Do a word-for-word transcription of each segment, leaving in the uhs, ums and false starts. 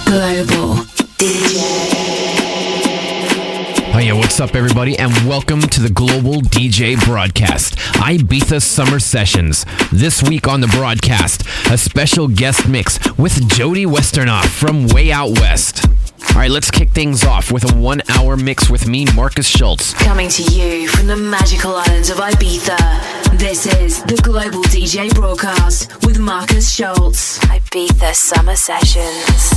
Global D J. Oh yeah, what's up everybody, and welcome to the Global D J broadcast, Ibiza Summer Sessions. This week on the broadcast, a special guest mix with Jody Westernoff from Way Out West. Alright, let's kick things off with a one hour mix with me, Marcus Schultz. Coming to you from the magical islands of Ibiza, this is the Global D J broadcast with Marcus Schultz. Ibiza Summer Sessions.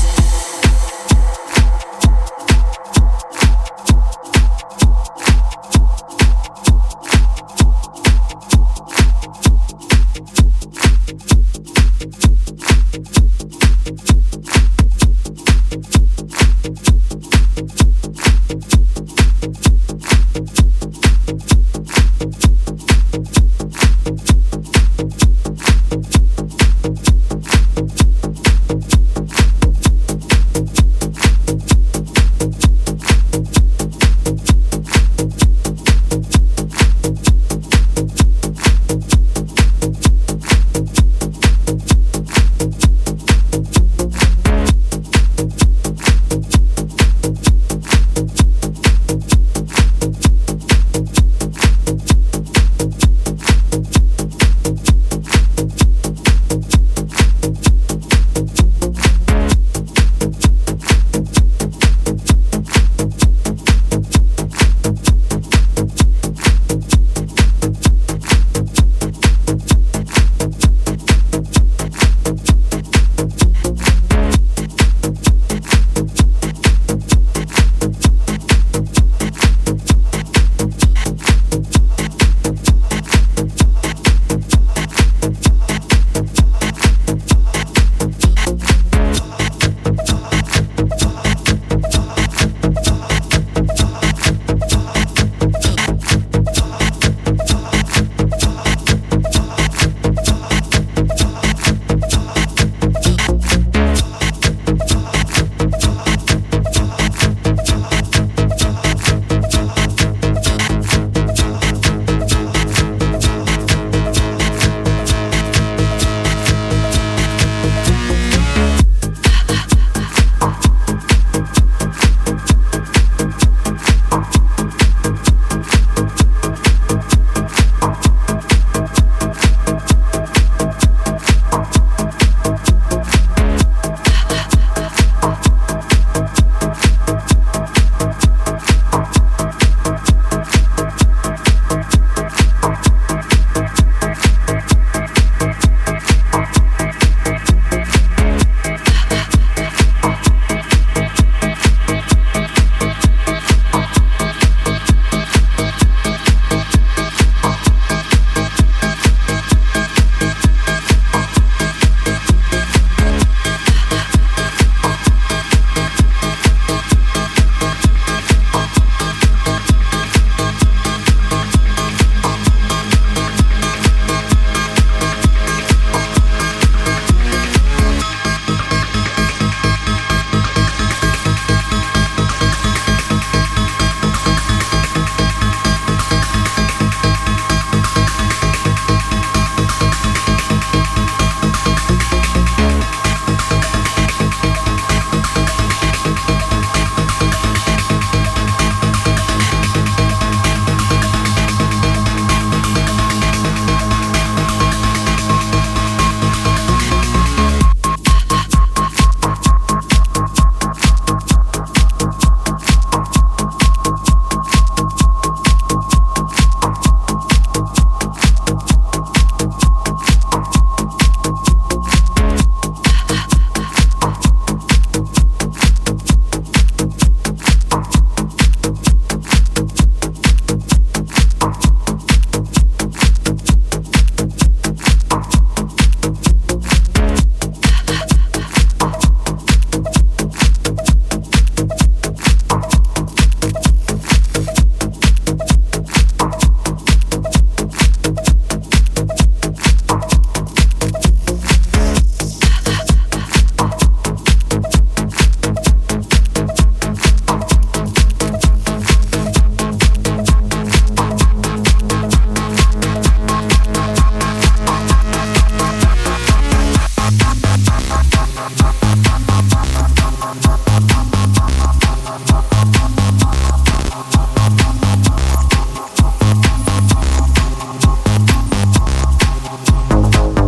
We'll be right back.